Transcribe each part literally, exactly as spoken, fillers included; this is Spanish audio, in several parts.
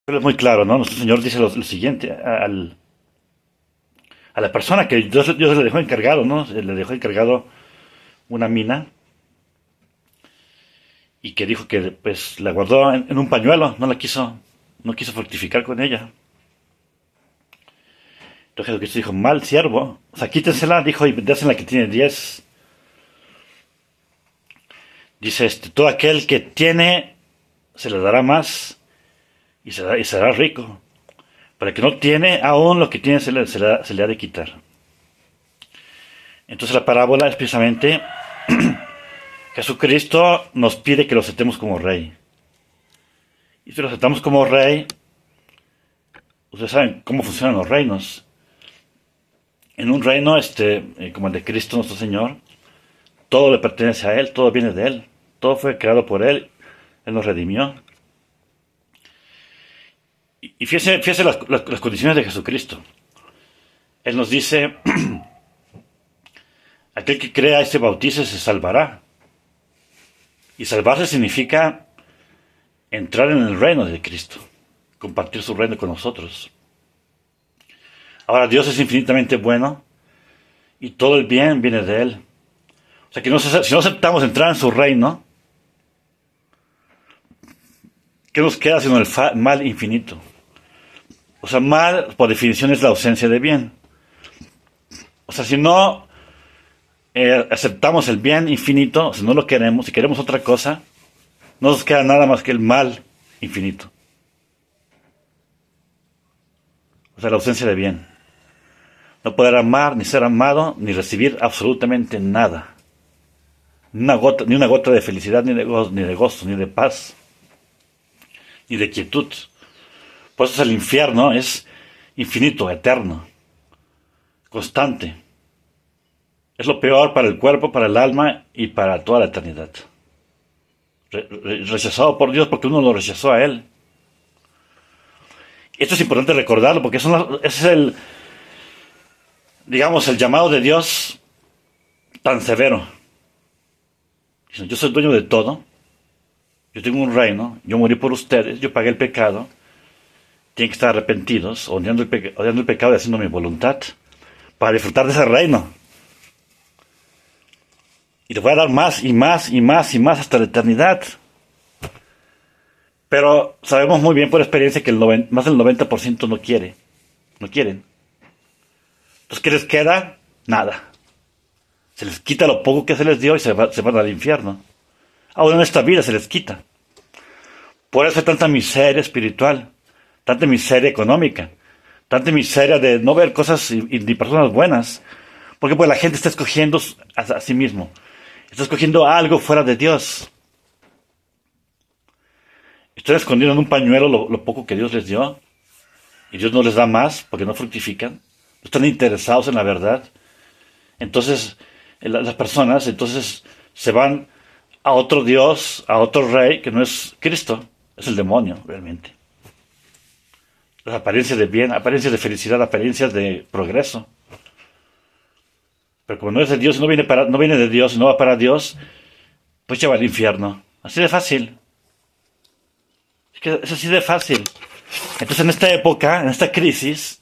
Pero es muy claro, ¿no? Nuestro Señor dice lo, lo siguiente al, a la persona que Dios, Dios le dejó encargado, ¿no? Le dejó encargado una mina y que dijo que pues la guardó en, en un pañuelo, no la quiso, no quiso fructificar con ella. Entonces Jesucristo dijo, mal siervo, o sea, quítensela, dijo, y désenla que tiene diez. Dice, este, todo aquel que tiene, se le dará más y será, y será rico. Para el que no tiene, aún lo que tiene se le, se le, se le ha de quitar. Entonces la parábola es precisamente, Jesucristo nos pide que lo aceptemos como rey. Y si lo aceptamos como rey, ustedes saben cómo funcionan los reinos. En un reino, este, eh, como el de Cristo nuestro Señor, todo le pertenece a Él, todo viene de Él, todo fue creado por Él, Él nos redimió. Y, y fíjese, fíjese las, las, las condiciones de Jesucristo. Él nos dice, aquel que crea y se bautice se salvará. Y salvarse significa entrar en el reino de Cristo, compartir su reino con nosotros. Ahora Dios es infinitamente bueno y todo el bien viene de Él. O sea que no, si no aceptamos entrar en su reino, ¿qué nos queda sino el mal infinito? O sea, mal por definición es la ausencia de bien. O sea, si no eh, aceptamos el bien infinito, si no lo queremos, si queremos otra cosa, no nos queda nada más que el mal infinito. O sea, la ausencia de bien. No poder amar, ni ser amado, ni recibir absolutamente nada. Ni una gota, ni una gota de felicidad, ni de, gozo, ni de gozo, ni de paz, ni de quietud. Por eso es el infierno, es infinito, eterno, constante. Es lo peor para el cuerpo, para el alma y para toda la eternidad. Re, re, rechazado por Dios porque uno lo rechazó a Él. Esto es importante recordarlo porque eso es el, digamos, el llamado de Dios tan severo. Yo soy dueño de todo. Yo tengo un reino. Yo morí por ustedes. Yo pagué el pecado. Tienen que estar arrepentidos, odiando el, peca odiando el pecado y haciendo mi voluntad para disfrutar de ese reino. Y les voy a dar más y más y más y más hasta la eternidad. Pero sabemos muy bien por experiencia que el noventa, más del noventa por ciento no quiere. No quieren. Entonces, ¿qué les queda? Nada. Se les quita lo poco que se les dio y se, va, se van al infierno. Ahora en esta vida se les quita. Por eso hay tanta miseria espiritual, tanta miseria económica, tanta miseria de no ver cosas y, y ni personas buenas. Porque pues la gente está escogiendo a, a sí mismo. Está escogiendo algo fuera de Dios. Están escondiendo en un pañuelo lo, lo poco que Dios les dio. Y Dios no les da más porque no fructifican. No están interesados en la verdad. Entonces, las personas entonces se van a otro Dios, a otro rey que no es Cristo. Es el demonio, realmente. Las apariencias de bien, apariencias de felicidad, apariencias de progreso. Pero como no es de Dios, no viene, para, no viene de Dios y no va para Dios, pues lleva al infierno. Así de fácil. Es que es así de fácil. Entonces en esta época, en esta crisis,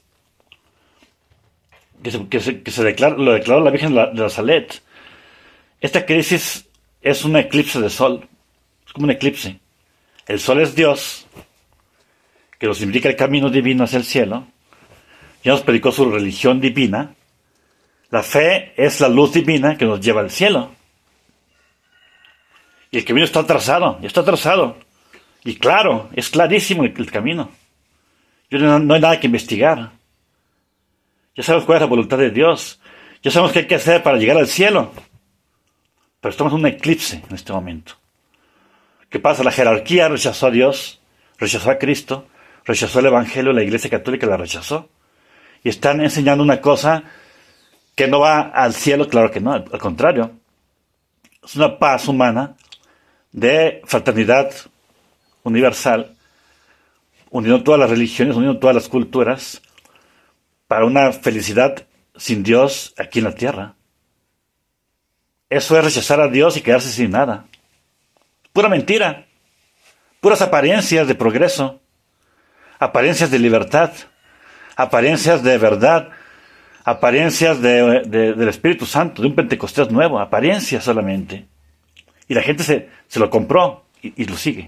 que se, que se, que se declara, lo declaró la Virgen de la Salet, esta crisis es un eclipse de sol. Es como un eclipse. El sol es Dios, que nos indica el camino divino hacia el cielo. Ya nos predicó su religión divina. La fe es la luz divina que nos lleva al cielo. Y el camino está trazado, ya está trazado. Y claro, es clarísimo el, el camino. Yo no, no hay nada que investigar. Ya sabemos cuál es la voluntad de Dios. Ya sabemos qué hay que hacer para llegar al cielo. Pero estamos en un eclipse en este momento. ¿Qué pasa? La jerarquía rechazó a Dios, rechazó a Cristo, rechazó el Evangelio, la Iglesia Católica la rechazó. Y están enseñando una cosa que no va al cielo, claro que no, al contrario. Es una paz humana de fraternidad universal, uniendo todas las religiones, uniendo todas las culturas, para una felicidad sin Dios aquí en la tierra. Eso es rechazar a Dios y quedarse sin nada. Pura mentira, puras apariencias de progreso. apariencias de libertad, apariencias de verdad, apariencias de, de, del Espíritu Santo, de un Pentecostés nuevo, apariencias solamente. Y la gente se, se lo compró y, y lo sigue.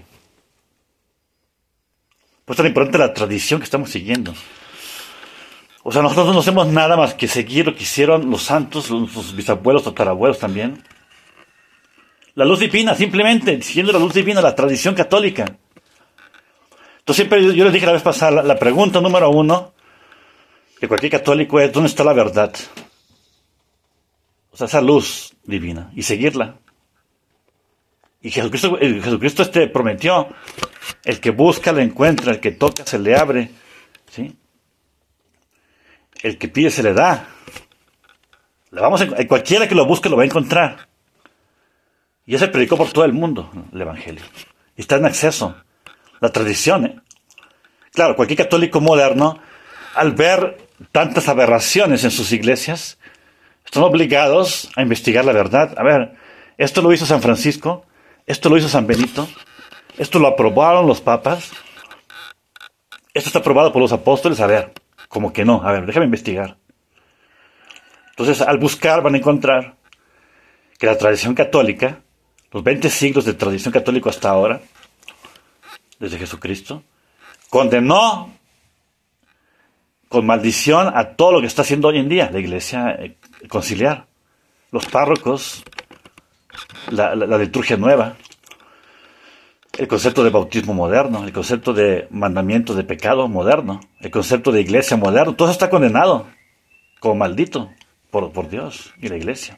Por eso es importante la tradición que estamos siguiendo. O sea, nosotros no hacemos nada más que seguir lo que hicieron los santos, sus bisabuelos, tatarabuelos también. La luz divina, simplemente, siguiendo la luz divina, la tradición católica. Entonces siempre yo, yo les dije la vez pasada, la, la pregunta número uno de cualquier católico es, ¿dónde está la verdad? O sea, esa luz divina, y seguirla. Y Jesucristo, Jesucristo este prometió, el que busca lo encuentra, el que toca se le abre, ¿sí? El que pide se le da. Le vamos a, cualquiera que lo busque lo va a encontrar. Y ya se predicó por todo el mundo el Evangelio. Y está en acceso. La tradición, ¿eh? Claro, cualquier católico moderno, al ver tantas aberraciones en sus iglesias, están obligados a investigar la verdad. A ver, esto lo hizo San Francisco, esto lo hizo San Benito, esto lo aprobaron los papas, esto está aprobado por los apóstoles, a ver. Como que no, a ver, déjame investigar. Entonces, al buscar van a encontrar que la tradición católica, los veinte siglos de tradición católica hasta ahora, desde Jesucristo, condenó con maldición a todo lo que está haciendo hoy en día la iglesia conciliar. Los párrocos, la, la, la liturgia nueva, el concepto de bautismo moderno, el concepto de mandamiento de pecado moderno, el concepto de iglesia moderno, todo eso está condenado como maldito por, por Dios y la iglesia.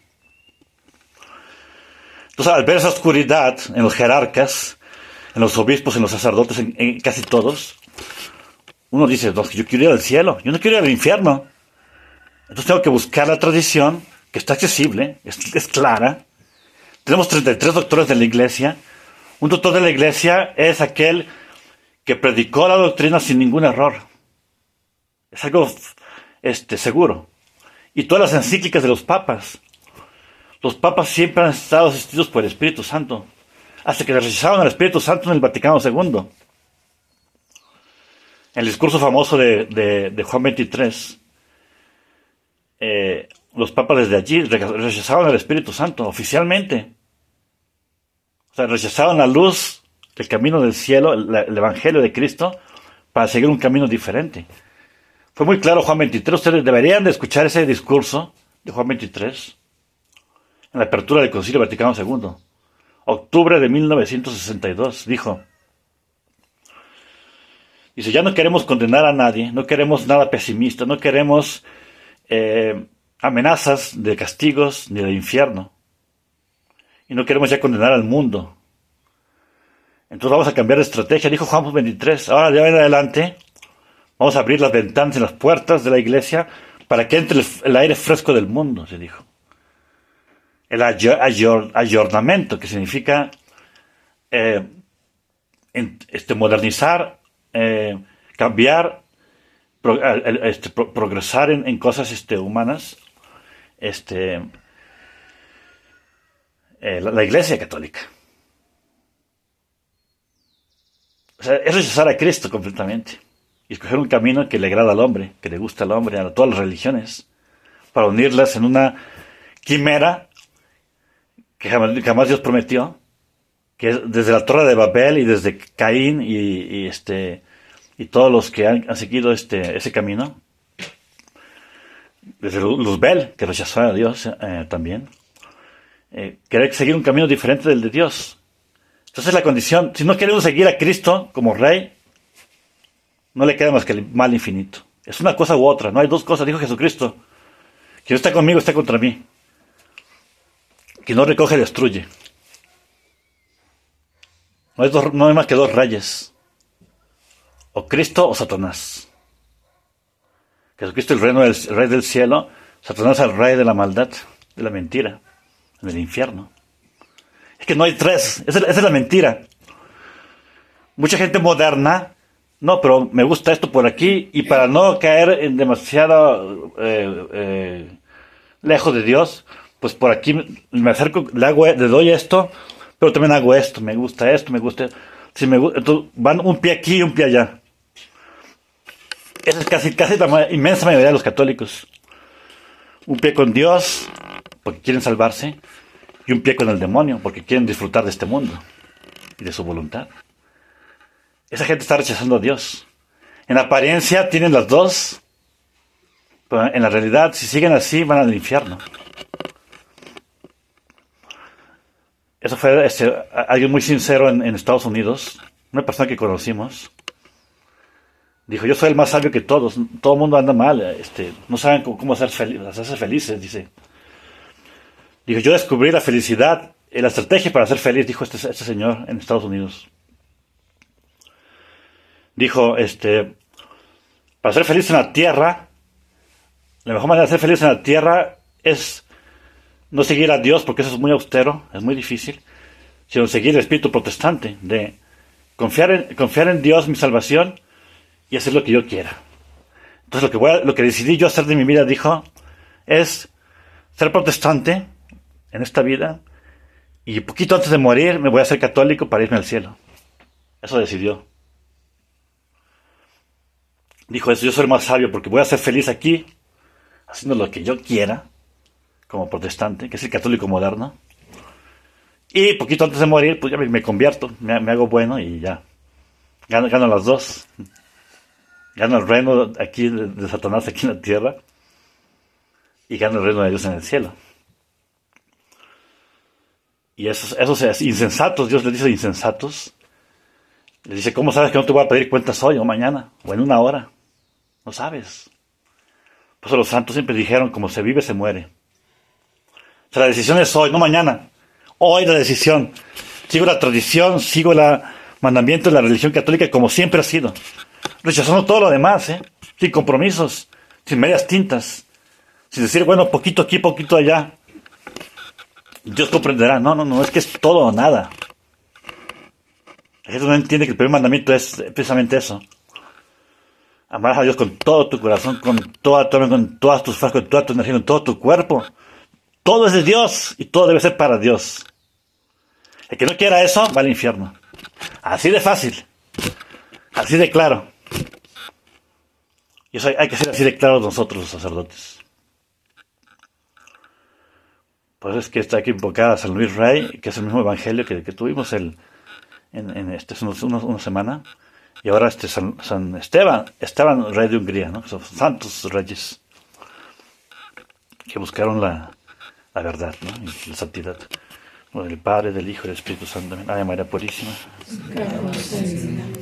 Entonces, al ver esa oscuridad en los jerarcas, en los obispos, en los sacerdotes, en, en casi todos, uno dice, no, yo quiero ir al cielo, yo no quiero ir al infierno. Entonces tengo que buscar la tradición, que está accesible, es, es clara. Tenemos treinta y tres doctores de la iglesia. Un doctor de la iglesia es aquel que predicó la doctrina sin ningún error. Es algo este, seguro. Y todas las encíclicas de los papas. Los papas siempre han estado asistidos por el Espíritu Santo. Hasta que le rechazaron al Espíritu Santo en el Vaticano segundo. En el discurso famoso de, de, de Juan veintitrés, eh, los papas desde allí rechazaron al Espíritu Santo oficialmente. O sea, rechazaron la luz, el camino del cielo, el, el Evangelio de Cristo, para seguir un camino diferente. Fue muy claro Juan veintitrés. Ustedes deberían de escuchar ese discurso de Juan veintitrés en la apertura del Concilio Vaticano segundo. Octubre de mil novecientos sesenta y dos, dijo. Dice, ya no queremos condenar a nadie, no queremos nada pesimista, no queremos eh, amenazas de castigos ni de infierno. Y no queremos ya condenar al mundo. Entonces vamos a cambiar de estrategia, dijo Juan veintitrés. Ahora de ahora en adelante vamos a abrir las ventanas y las puertas de la iglesia para que entre el, el aire fresco del mundo, se dijo. El ayor, ayor, ayornamiento, que significa eh, en, este, modernizar, eh, cambiar, pro, este, pro, progresar en, en cosas este, humanas. Este... Eh, la, la iglesia católica. O sea, es rechazar a Cristo completamente y escoger un camino que le agrada al hombre, que le gusta al hombre, a todas las religiones, para unirlas en una quimera que jamás, jamás Dios prometió, que es desde la Torre de Babel y desde Caín y, y este y todos los que han, han seguido este ese camino, desde Luzbel, que rechazó a Dios eh, también. Eh, querer seguir un camino diferente del de Dios. Entonces la condición, si no queremos seguir a Cristo como Rey, no le queda más que el mal infinito. Es una cosa u otra, no hay dos cosas, dijo Jesucristo. Quien está conmigo está contra mí. Quien no recoge destruye. No hay, dos, no hay más que dos reyes. O Cristo o Satanás. Jesucristo el reino del el rey del cielo, Satanás el rey de la maldad, de la mentira. En el infierno. Es que no hay tres. Esa, esa es la mentira. Mucha gente moderna, no, pero me gusta esto por aquí, y para no caer en demasiado eh, eh, lejos de Dios, pues por aquí me acerco, le, hago, le doy esto, pero también hago esto, me gusta esto, me gusta esto. Si me, entonces van un pie aquí y un pie allá. Esa es casi, casi la ma- inmensa mayoría de los católicos. Un pie con Dios, porque quieren salvarse, y un pie con el demonio, porque quieren disfrutar de este mundo y de su voluntad. Esa gente está rechazando a Dios. En apariencia tienen las dos, pero en la realidad, si siguen así, van al infierno. Eso fue este, alguien muy sincero en, en Estados Unidos, una persona que conocimos. Dijo, yo soy el más sabio que todos, todo el mundo anda mal, este, no saben cómo, cómo hacer fel- hacerse felices, dice. Dijo, yo descubrí la felicidad, eh, la estrategia para ser feliz, dijo este, este señor en Estados Unidos. Dijo, este, para ser feliz en la tierra, la mejor manera de ser feliz en la tierra es no seguir a Dios, porque eso es muy austero, es muy difícil, sino seguir el espíritu protestante, de confiar en, confiar en Dios, mi salvación, y hacer lo que yo quiera. Entonces lo que, voy a, lo que decidí yo hacer de mi vida, dijo, es ser protestante en esta vida, y poquito antes de morir me voy a hacer católico para irme al cielo. Eso decidió. Dijo eso, yo soy el más sabio porque voy a ser feliz aquí, haciendo lo que yo quiera, como protestante, que es el católico moderno. Y poquito antes de morir, pues ya me, me convierto, me, me hago bueno y ya. Gano, gano las dos. Gano el reino aquí de, de Satanás aquí en la tierra y gano el reino de Dios en el cielo. Y esos, esos insensatos, Dios les dice insensatos, les dice, ¿cómo sabes que no te voy a pedir cuentas hoy o mañana o en una hora? No sabes. Por eso los santos siempre dijeron, como se vive, se muere. O sea, la decisión es hoy, no mañana. Hoy la decisión. Sigo la tradición, sigo el mandamiento de la religión católica como siempre ha sido. Rechazando todo lo demás, ¿eh? Sin compromisos, sin medias tintas. Sin decir, bueno, poquito aquí, poquito allá. Dios comprenderá. No, no, no, es que es todo o nada. La gente no entiende que el primer mandamiento es precisamente eso. Amarás a Dios con todo tu corazón, con toda tu alma, con todas tus fuerzas, con toda tu energía, con todo tu cuerpo. Todo es de Dios y todo debe ser para Dios. El que no quiera eso va al infierno. Así de fácil. Así de claro. Y eso hay, hay que ser así de claro nosotros los sacerdotes. Por eso es que está aquí invocada a San Luis Rey, que es el mismo evangelio que, que tuvimos el, en, en este, una, una semana. Y ahora este San, San Esteban, Esteban, rey de Hungría, ¿no? Son santos reyes que buscaron la, la verdad, ¿no? Y la santidad. Bueno, del Padre, del Hijo y del Espíritu Santo. Ave María Purísima.